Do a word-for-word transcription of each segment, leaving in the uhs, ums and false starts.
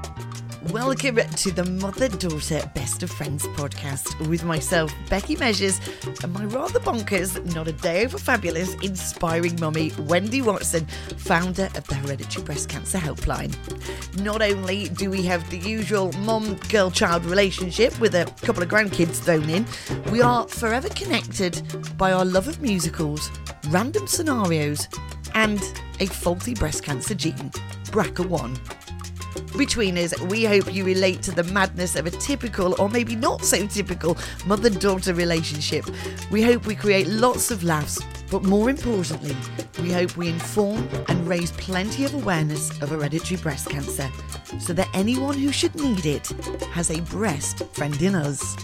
Welcome to the Mother-Daughter Best of Friends podcast with myself, Becky Measures, and my rather bonkers, not a day over fabulous, inspiring mummy, Wendy Watson, founder of the Hereditary Breast Cancer Helpline. Not only do we have the usual mum-girl-child relationship with a couple of grandkids thrown in, we are forever connected by our love of musicals, random scenarios, and a faulty breast cancer gene, B R C A one. Between us, we hope you relate to the madness of a typical, or maybe not so typical, mother-daughter relationship. We hope we create lots of laughs, but more importantly, we hope we inform and raise plenty of awareness of hereditary breast cancer, so that anyone who should need it has a breast friend in us.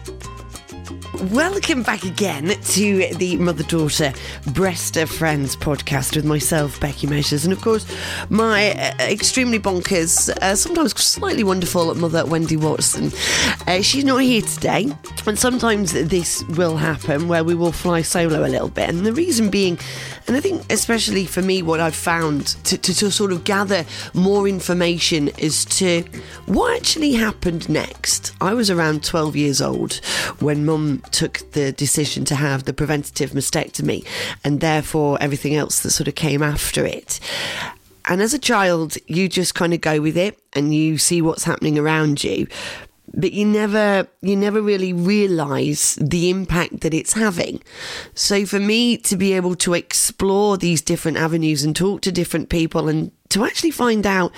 Welcome back again to the Mother-Daughter Breast of Friends podcast with myself, Becky Measures, and of course my uh, extremely bonkers, uh, sometimes slightly wonderful mother, Wendy Watson. Uh, she's not here today, and sometimes this will happen where we will fly solo a little bit, and the reason being, and I think especially for me, what I've found to, to, to sort of gather more information as to what actually happened next. I was around twelve years old when Mum took the decision to have the preventative mastectomy, and therefore everything else that sort of came after it. And as a child, you just kind of go with it and you see what's happening around you, but you never you never really realise the impact that it's having. So for me to be able to explore these different avenues and talk to different people and to actually find out,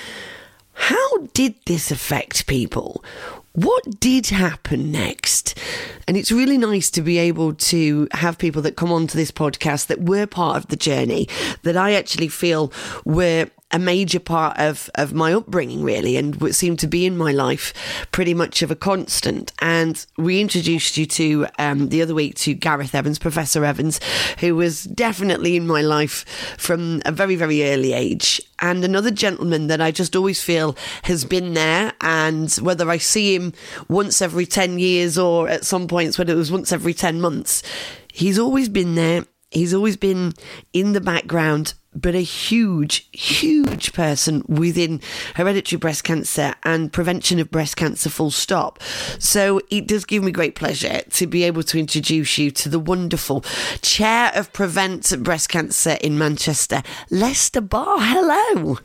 how did this affect people? What did happen next? And it's really nice to be able to have people that come onto this podcast that were part of the journey, that I actually feel were a major part of, of my upbringing, really, and what seemed to be in my life pretty much of a constant. And we introduced you to, um, the other week, to Gareth Evans, Professor Evans, who was definitely in my life from a very, very early age. And another gentleman that I just always feel has been there, and whether I see him once every ten years or at some points when it was once every ten months, he's always been there. He's always been in the background, but a huge, huge person within hereditary breast cancer and prevention of breast cancer, full stop. So it does give me great pleasure to be able to introduce you to the wonderful Chair of Prevent Breast Cancer in Manchester, Lester Barr. Hello.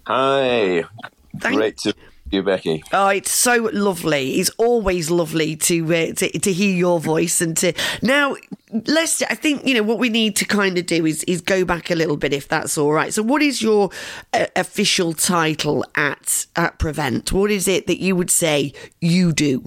Hi. Thank Great to you, Becky. Oh, it's so lovely. It's always lovely to, uh, to to hear your voice. And to now, Lester, I think, you know, what we need to kind of do is is go back a little bit, if that's all right. So what is your uh, official title at at Prevent? What is it that you would say you do?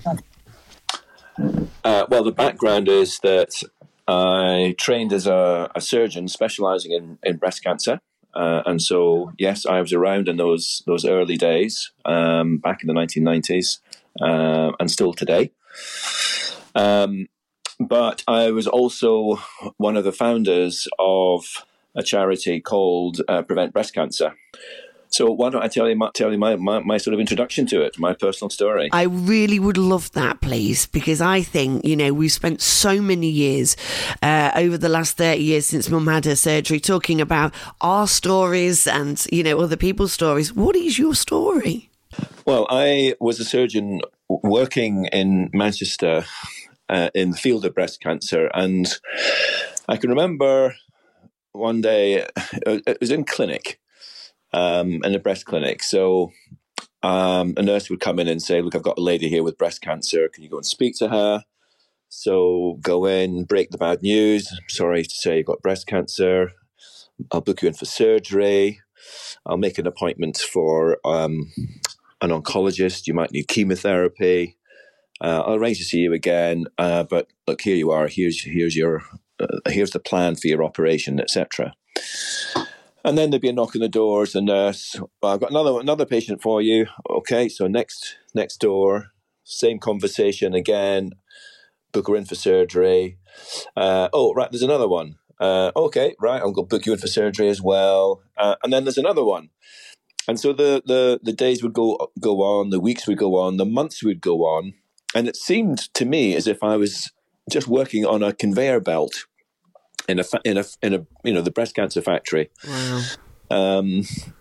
Uh, well, the background is that I trained as a, a surgeon specialising in, in breast cancer. Uh, and so, yes, I was around in those those early days, um, back in the nineteen nineties, uh, and still today. Um, but I was also one of the founders of a charity called uh, Prevent Breast Cancer. So why don't I tell you, my, tell you my, my, my sort of introduction to it, my personal story. I really would love that, please, because I think, you know, we've spent so many years uh, over the last thirty years since Mum had her surgery talking about our stories and, you know, other people's stories. What is your story? Well, I was a surgeon working in Manchester uh, in the field of breast cancer, and I can remember one day, it was in clinic, Um, in a breast clinic. So um, a nurse would come in and say, look, I've got a lady here with breast cancer. Can you go and speak to her? So go in, break the bad news. I'm sorry to say you've got breast cancer. I'll book you in for surgery. I'll make an appointment for um, an oncologist. You might need chemotherapy. Uh, I'll arrange to see you again. Uh, but look, here you are. Here's here's your uh, here's the plan for your operation, et cetera. And then there'd be a knock on the doors. The nurse, well, I've got another another patient for you. Okay, so next next door, same conversation again. Book her in for surgery. Uh, oh, right, there's another one. Uh, okay, right, I'll go book you in for surgery as well. Uh, and then there's another one. And so the, the the days would go go on, the weeks would go on, the months would go on, and it seemed to me as if I was just working on a conveyor belt in a in a in a you know the breast cancer factory. Wow. Um,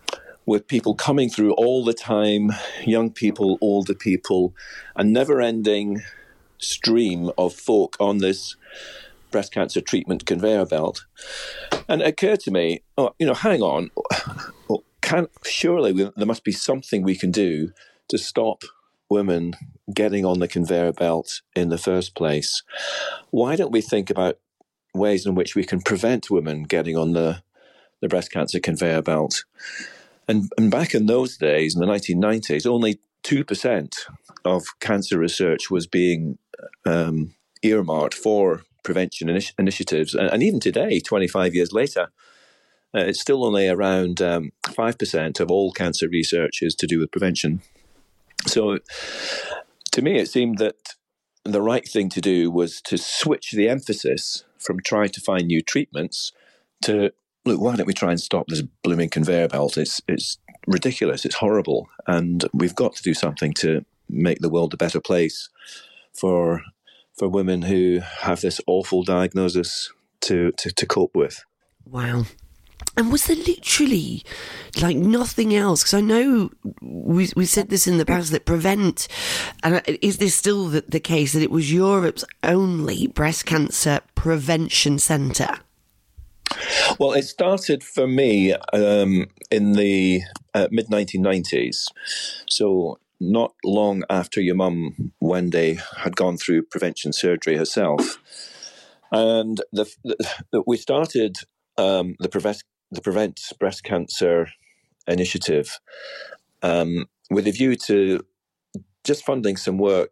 with people coming through all the time, young people, older people, a never-ending stream of folk on this breast cancer treatment conveyor belt. And it occurred to me, oh, you know, hang on, can, surely we, there must be something we can do to stop women getting on the conveyor belt in the first place. Why don't we think about ways in which we can prevent women getting on the, the breast cancer conveyor belt? And, and back in those days, in the nineteen nineties, only two percent of cancer research was being um, earmarked for prevention initi- initiatives. And, and even today, twenty-five years later, uh, it's still only around um, five percent of all cancer research is to do with prevention. So to me, it seemed that the right thing to do was to switch the emphasis from trying to find new treatments to, look, why don't we try and stop this blooming conveyor belt? It's it's ridiculous. It's horrible. And we've got to do something to make the world a better place for for women who have this awful diagnosis to, to, to cope with. Wow. And was there literally like nothing else? Because I know we we said this in the past that Prevent, and is this still the, the case that it was Europe's only breast cancer prevention centre? Well, it started for me um, in the uh, mid nineteen nineties. So not long after your mum, Wendy, had gone through prevention surgery herself. And the, the, we started um, the Prevent the Prevent Breast Cancer Initiative um, with a view to just funding some work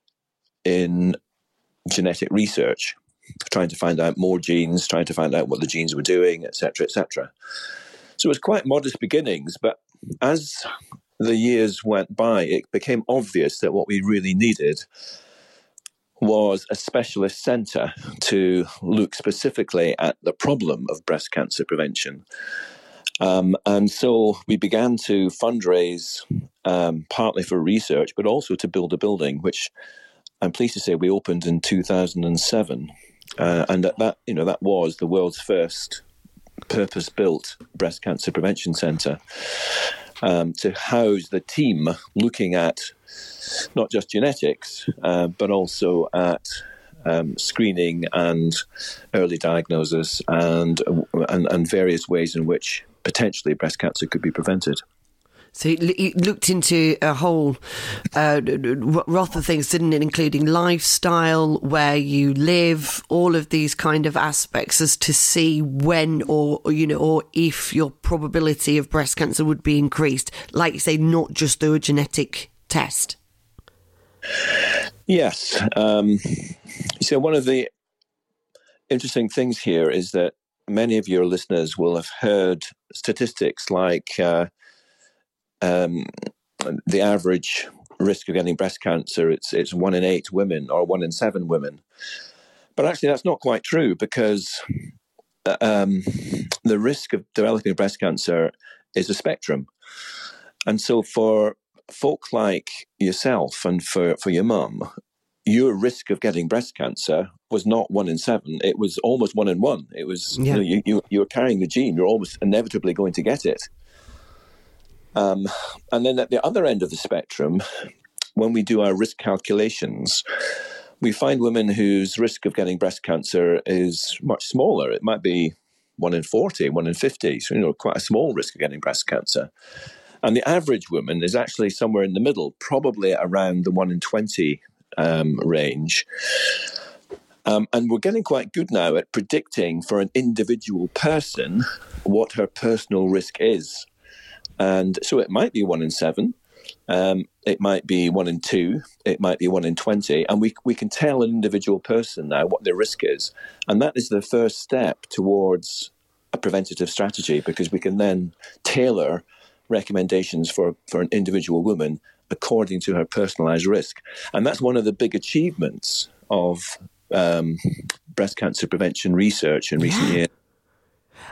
in genetic research, trying to find out more genes, trying to find out what the genes were doing, et cetera, et cetera. So it was quite modest beginnings, but as the years went by, it became obvious that what we really needed was a specialist centre to look specifically at the problem of breast cancer prevention. Um, and so we began to fundraise um, partly for research, but also to build a building, which I'm pleased to say we opened in two thousand seven. Uh, and that, that, you know, that was the world's first purpose-built breast cancer prevention centre um, to house the team looking at not just genetics, uh, but also at um, screening and early diagnosis and, and and various ways in which potentially breast cancer could be prevented. So it looked into a whole uh, raft of things, didn't it? Including lifestyle, where you live, all of these kind of aspects, as to see when or, you know, or if your probability of breast cancer would be increased. Like you say, not just through a genetic test. Yes. Um, so one of the interesting things here is that many of your listeners will have heard statistics like uh, um, the average risk of getting breast cancer, it's it's one in eight women or one in seven women. But actually that's not quite true, because um, the risk of developing breast cancer is a spectrum. And so for folk like yourself and for, for your mum, your risk of getting breast cancer was not one in seven. It was almost one in one. It was, yeah. you know, you, you, you're carrying the gene. You're almost inevitably going to get it. Um, and then at the other end of the spectrum, when we do our risk calculations, we find women whose risk of getting breast cancer is much smaller. It might be one in forty, one in fifty, so, you know, quite a small risk of getting breast cancer. And the average woman is actually somewhere in the middle, probably around the one in twenty um, range. Um, and we're getting quite good now at predicting for an individual person what her personal risk is. And so it might be one in seven, um, it might be one in two, it might be one in twenty. And we we can tell an individual person now what their risk is. And that is the first step towards a preventative strategy, because we can then tailor recommendations for, for an individual woman according to her personalized risk. And that's one of the big achievements of um, breast cancer prevention research in recent yeah. years. That that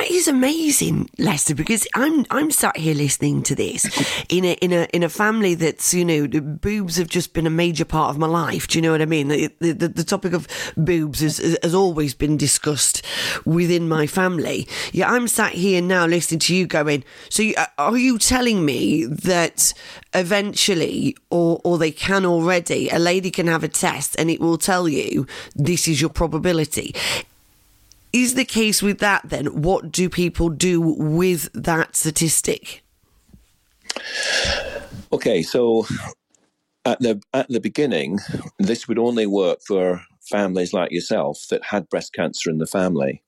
that is amazing, Lester, because I'm I'm sat here listening to this in a in a in a family that's, you know, the boobs have just been a major part of my life. Do you know what I mean? The the, the topic of boobs has, has always been discussed within my family. Yeah, I'm sat here now listening to you going, so you, are you telling me that eventually, or or they can already, a lady can have a test and it will tell you this is your probability? Is the case with that then? What do people do with that statistic? Okay, so at the at the beginning, this would only work for families like yourself that had breast cancer in the family.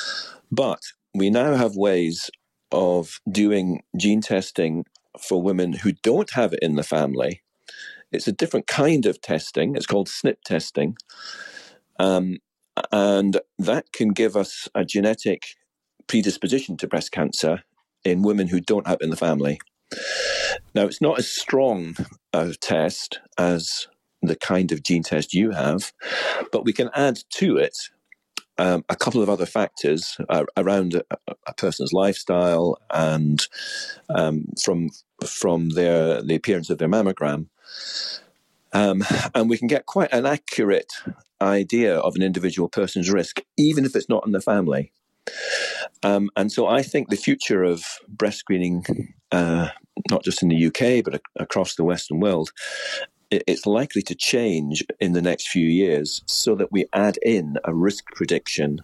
But we now have ways of doing gene testing for women who don't have it in the family. It's a different kind of testing. It's called S N P testing. Um, And that can give us a genetic predisposition to breast cancer in women who don't have it in the family. Now, it's not as strong a test as the kind of gene test you have, but we can add to it um, a couple of other factors uh, around a, a person's lifestyle and um, from from their the appearance of their mammogram. Um, and we can get quite an accurate idea of an individual person's risk, even if it's not in the family. Um, and so I think the future of breast screening, uh, not just in the U K, but a- across the Western world, it, it's likely to change in the next few years so that we add in a risk prediction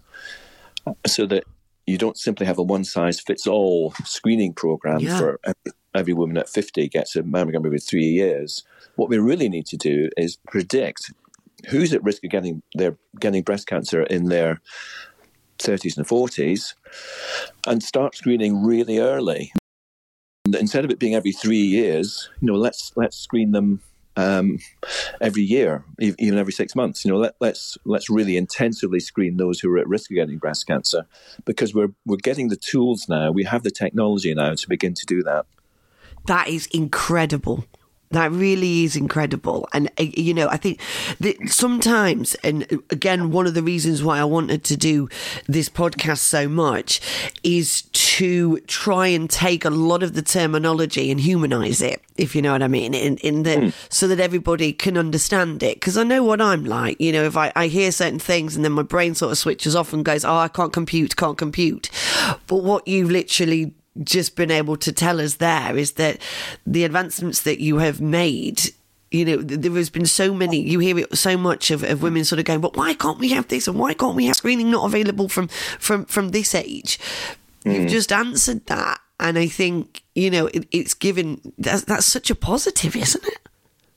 so that you don't simply have a one-size-fits-all screening program Yeah. for every, every woman at fifty gets a mammogram every three years. What we really need to do is predict who's at risk of getting their getting breast cancer in their thirties and forties, and start screening really early. And instead of it being every three years, you know, let's let's screen them um, every year, even every six months. You know, let, let's let's really intensively screen those who are at risk of getting breast cancer, because we're we're getting the tools now. We have the technology now to begin to do that. That is incredible. That really is incredible. And, uh, you know, I think that sometimes, and again, one of the reasons why I wanted to do this podcast so much is to try and take a lot of the terminology and humanize it, if you know what I mean, in, in the, mm. so that everybody can understand it. Because I know what I'm like, you know, if I, I hear certain things and then my brain sort of switches off and goes, oh, I can't compute, can't compute. But what you literally just been able to tell us there is that the advancements that you have made, you know, there has been so many, you hear it so much of, of women sort of going, but why can't we have this, and why can't we have screening not available from from from this age? Mm. You've just answered that, and I think, you know, it, it's given, that's, that's such a positive, isn't it?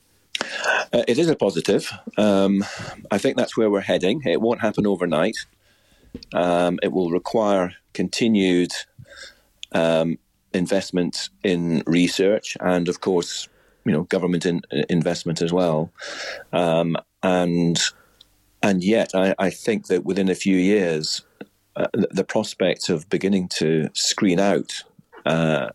Uh, it is a positive. um, I think that's where we're heading. It won't happen overnight. Um, it will require continued Um, investment in research and, of course, you know, government in, investment as well. Um, and and yet, I, I think that within a few years, uh, the, the prospect of beginning to screen out uh,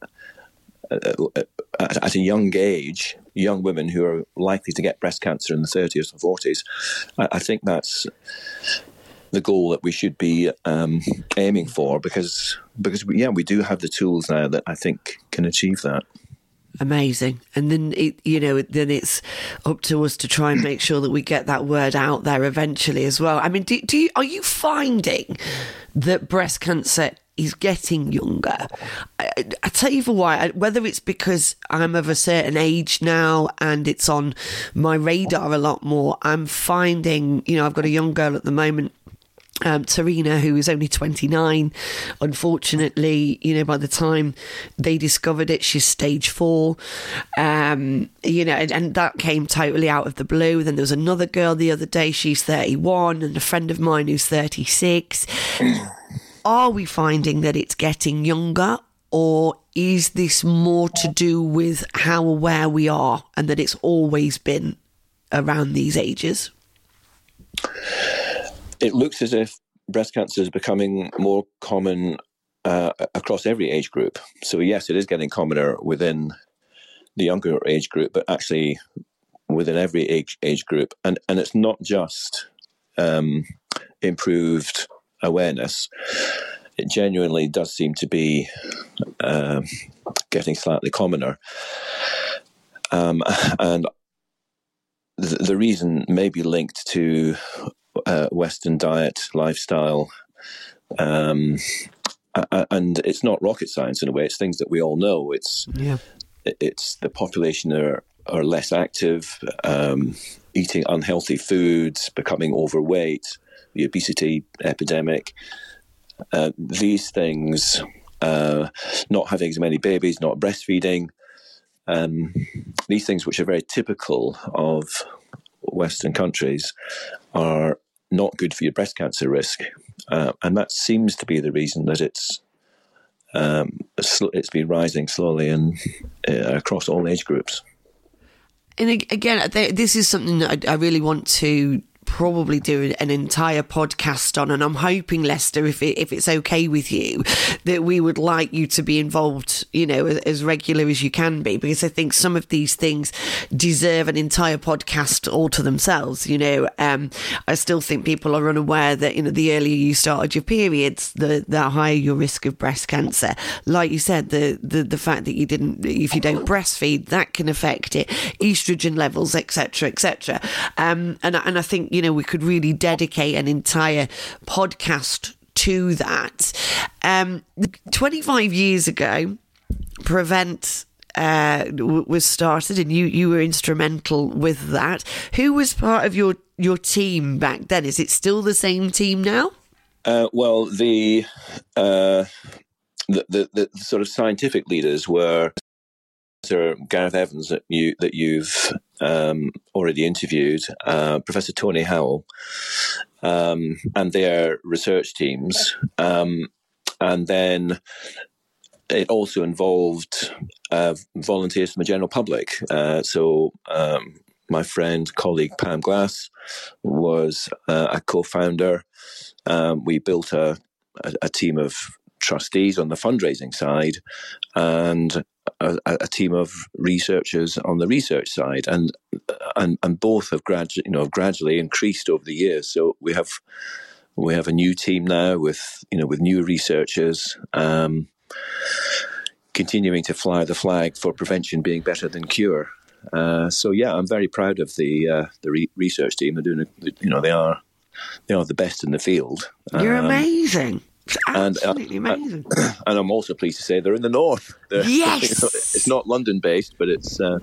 at, at a young age, young women who are likely to get breast cancer in the thirties and forties, I, I think that's the goal that we should be um, aiming for, because because we, yeah, we do have the tools now that I think can achieve that. Amazing. And then it, you know, then it's up to us to try and make sure that we get that word out there eventually as well. I mean, do, do you, are you finding that breast cancer is getting younger? I, I tell you for why, whether it's because I'm of a certain age now and it's on my radar a lot more, I'm finding, you know, I've got a young girl at the moment, Um, Tarina, who is only twenty-nine. Unfortunately, you know, by the time they discovered it, she's stage four. Um, you know, and, and that came totally out of the blue. Then there was another girl the other day, she's thirty-one, and a friend of mine who's thirty-six. Are we finding that it's getting younger, or is this more to do with how aware we are and that it's always been around these ages? It looks as if breast cancer is becoming more common uh, across every age group. So yes, it is getting commoner within the younger age group, but actually within every age age group. And and it's not just um, improved awareness. it genuinely does seem to be uh, getting slightly commoner. Um, and the, the reason may be linked to uh, Western diet, lifestyle, um, and it's not rocket science in a way. It's things that we all know. It's yeah. It's the population are are less active, um, eating unhealthy foods, becoming overweight, the obesity epidemic. Uh, these things, uh, not having as many babies, not breastfeeding, um, these things which are very typical of Western countries are not good for your breast cancer risk. Uh, and that seems to be the reason that it's um, it's been rising slowly and uh, across all age groups. And again, this is something that I really want to probably do an entire podcast on, and I'm hoping, Lester, if it, if it's okay with you, that we would like you to be involved, you know, as, as regular as you can be, because I think some of these things deserve an entire podcast all to themselves. You know, um, I still think people are unaware that, you know, the earlier you started your periods, the the higher your risk of breast cancer. Like you said, the the, the fact that you didn't, if you don't breastfeed, that can affect it, estrogen levels, et cetera, et cetera. Um, and and I think, you know, we could really dedicate an entire podcast to that. Um, twenty-five years ago, Prevent uh, w- was started, and you, you were instrumental with that. Who was part of your, your team back then? Is it still the same team now? Uh, well, the, uh, the, the the sort of scientific leaders were Professor Gareth Evans that you that you've um, already interviewed, uh, Professor Tony Howell, um, and their research teams, um, and then it also involved uh, volunteers from the general public. Uh, so um, my friend, colleague Pam Glass was uh, a co-founder. Um, we built a, a, a team of trustees on the fundraising side, and a, a team of researchers on the research side, and and and both have gradually, you know, gradually increased over the years. So we have we have a new team now with, you know, with new researchers, um, continuing to fly the flag for prevention being better than cure. Uh, so yeah, I'm very proud of the uh, the re- research team. They're doing, a, you know, they are they are the best in the field. You're um, amazing. It's absolutely and, uh, amazing. And I'm also pleased to say they're in the north. They're, yes, you know, it's not London based, but it's uh,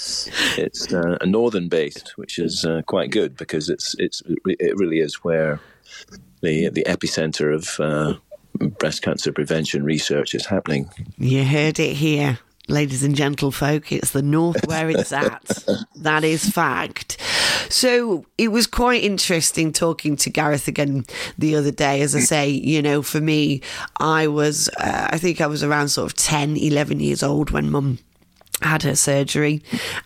it's uh, a northern based, which is uh, quite good, because it's it's it really is where the the epicenter of uh, breast cancer prevention research is happening. You heard it here, ladies and gentlefolk. It's the north where it's at. That is fact. So it was quite interesting talking to Gareth again the other day. As I say, you know, for me, I was, uh, I think I was around sort of ten, eleven years old when Mum had her surgery,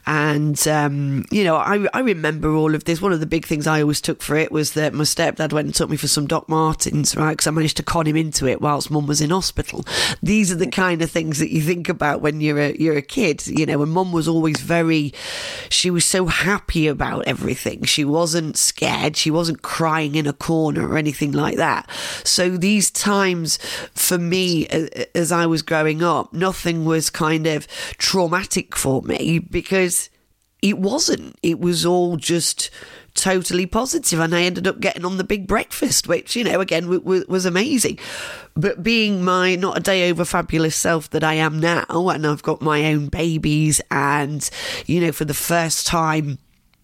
and um, you know, I, I remember all of this. One of the big things I always took for it was that my stepdad went and took me for some Doc Martens, right, because I managed to con him into it whilst Mum was in hospital. These are the kind of things that you think about when you're a you're a kid, you know. And Mum was always very, she was so happy about everything. She wasn't scared. She wasn't crying in a corner or anything like that. So these times for me, as I was growing up, nothing was kind of traumatic for me, because it wasn't. It was all just totally positive, and I ended up getting on the big breakfast, which, you know, again, w- w- was amazing. But being my not a day over fabulous self that I am now, and I've got my own babies, and, you know, for the first time,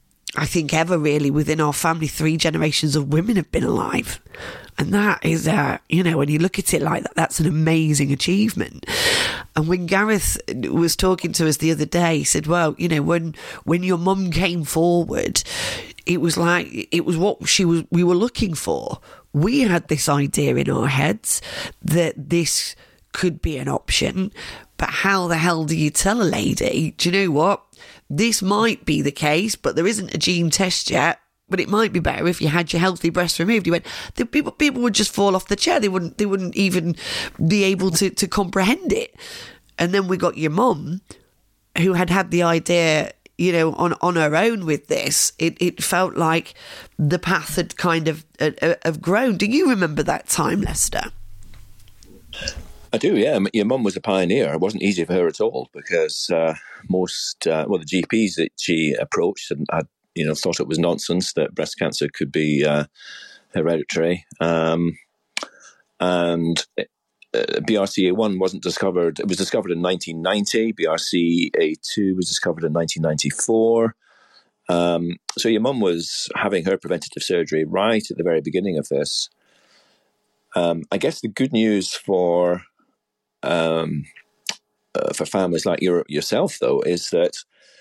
I think ever really, within our family, three generations of women have been alive. And that is, uh, you know, when you look at it like that, that's an amazing achievement. And when Gareth was talking to us the other day, he said, well, you know, when when your mum came forward, it was like, it was what she was, we were looking for. We had this idea in our heads that this could be an option, but how the hell do you tell a lady, do you know what? This might be the case, but there isn't a gene test yet. But it might be better if you had your healthy breast removed. You went, the people people would just fall off the chair. They wouldn't they wouldn't even be able to, to comprehend it. And then we got your mum, who had had the idea, you know, on, on her own with this. It it felt like the path had kind of uh, have grown. Do you remember that time, Lester? I do, yeah. Your mum was a pioneer. It wasn't easy for her at all because uh, most, uh, well, the G Ps that she approached and had, you know, thought it was nonsense that breast cancer could be uh, hereditary. Um, and uh, B R C A one wasn't discovered. It was discovered in nineteen ninety. B R C A two was discovered in nineteen ninety-four. Um, so your mum was having her preventative surgery right at the very beginning of this. Um, I guess the good news for um, uh, for families like your, yourself, though, is that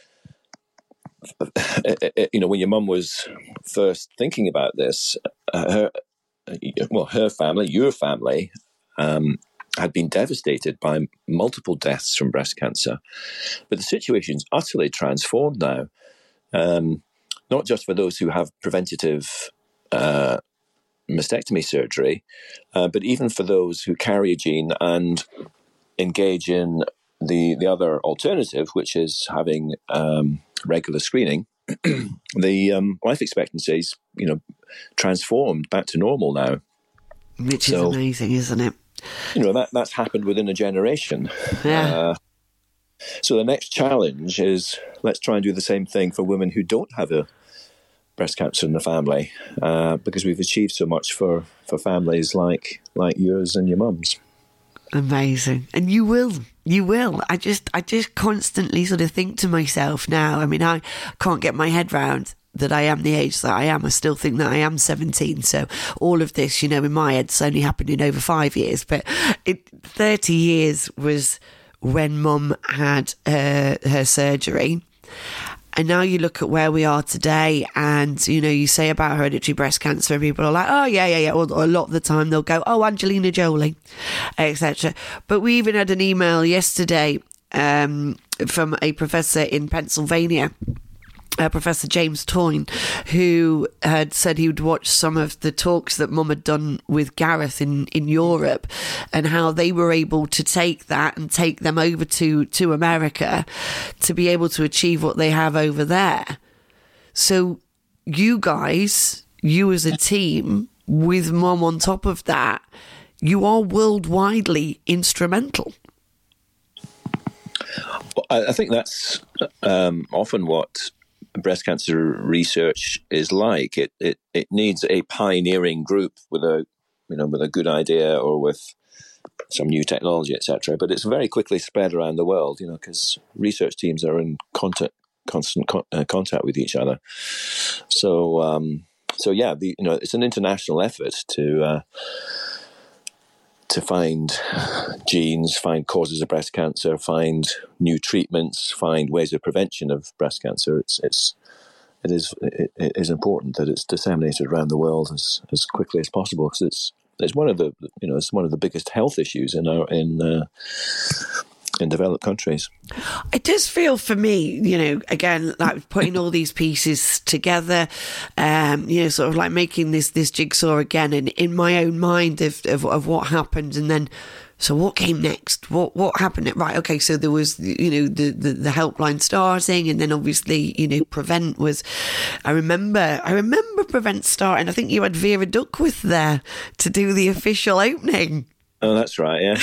you know when your mum was first thinking about this, uh, her well, her family, your family, um, had been devastated by multiple deaths from breast cancer, but the situation's utterly transformed now. Um, not just for those who have preventative uh, mastectomy surgery, uh, but even for those who carry a gene and engage in the the other alternative, which is having um, regular screening. the um, life expectancy is, you know, transformed back to normal now, which so, is amazing, isn't it? You know that that's happened within a generation. Yeah. Uh, so the next challenge is let's try and do the same thing for women who don't have a breast cancer in the family, uh, because we've achieved so much for, for families like like yours and your mum's. Amazing. And you will, you will. I just, I just constantly sort of think to myself now, I mean, I can't get my head round that I am the age that I am. I still think that I am seventeen. So all of this, you know, in my head, it's only happened in over five years, but it, thirty years was when Mum had uh, her surgery. And now you look at where we are today and, you know, you say about hereditary breast cancer and people are like, oh, yeah, yeah, yeah. Or, or a lot of the time they'll go, oh, Angelina Jolie, et cetera. But we even had an email yesterday um, from a professor in Pennsylvania, Uh, Professor James Toyne, who had said he would watch some of the talks that Mum had done with Gareth in, in Europe and how they were able to take that and take them over to, to America to be able to achieve what they have over there. So you guys, you as a team, with Mum on top of that, you are worldwidely instrumental. Well, I, I think that's um, often what breast cancer research is like. It, it it needs a pioneering group with a you know with a good idea or with some new technology, et cetera. But it's very quickly spread around the world, you know, because research teams are in contact, constant con- uh, contact with each other. So um, so yeah, the, you know, it's an international effort to. Uh, to find genes, find causes of breast cancer, find new treatments, find ways of prevention of breast cancer. It's it's it is it, it is important that it's disseminated around the world as, as quickly as possible because it's it's one of the you know it's one of the biggest health issues in our in uh, in developed countries. It does feel for me, you know, again, like putting all these pieces together, um, you know, sort of like making this this jigsaw again, and in my own mind of, of of what happened, and then so what came next? What what happened? Right, okay, so there was, you know, the, the, the helpline starting, and then obviously, you know, Prevent was. I remember, I remember Prevent starting. I think you had Vera Duckworth there to do the official opening. Oh, that's right, yeah.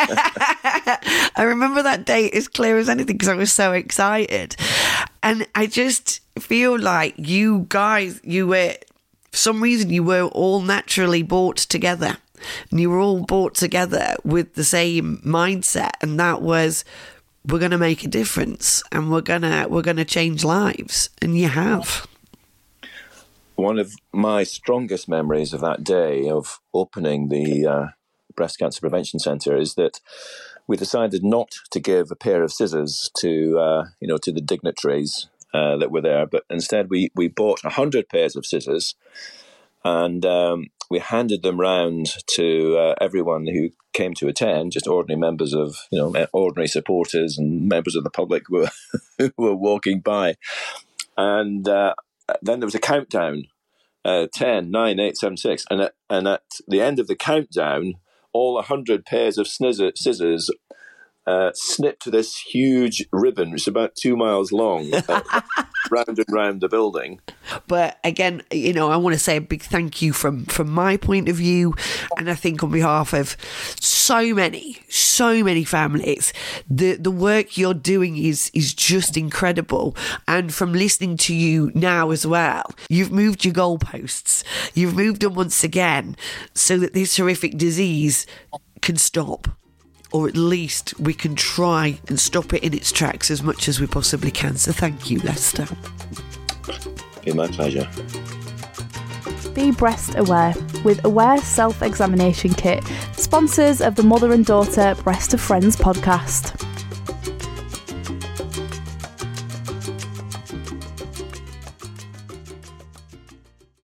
I remember that date as clear as anything because I was so excited. And I just feel like you guys, you were, for some reason, you were all naturally brought together. And you were all brought together with the same mindset. And that was, we're going to make a difference and we're going to we're going to change lives. And you have. One of my strongest memories of that day of opening the uh, Breast Cancer Prevention Centre is that we decided not to give a pair of scissors to uh, you know to the dignitaries uh, that were there, but instead we we bought a hundred pairs of scissors and um, we handed them round to uh, everyone who came to attend, just ordinary members of you know ordinary supporters and members of the public who were who were walking by, and uh, then there was a countdown, uh, ten, nine, eight, seven, six, and at, and at the end of the countdown, all a hundred pairs of scissors uh, snipped this huge ribbon, which is about two miles long, uh, round and round the building. But again, you know, I want to say a big thank you from, from my point of view, and I think on behalf of so many, so many families, the the work you're doing is is just incredible. And from listening to you now as well, you've moved your goalposts. You've moved them once again so that this horrific disease can stop. Or at least we can try and stop it in its tracks as much as we possibly can. So thank you, Lester. It's my pleasure. Be breast aware with Aware Self-Examination Kit, sponsors of the Mother and Daughter Breast of Friends podcast.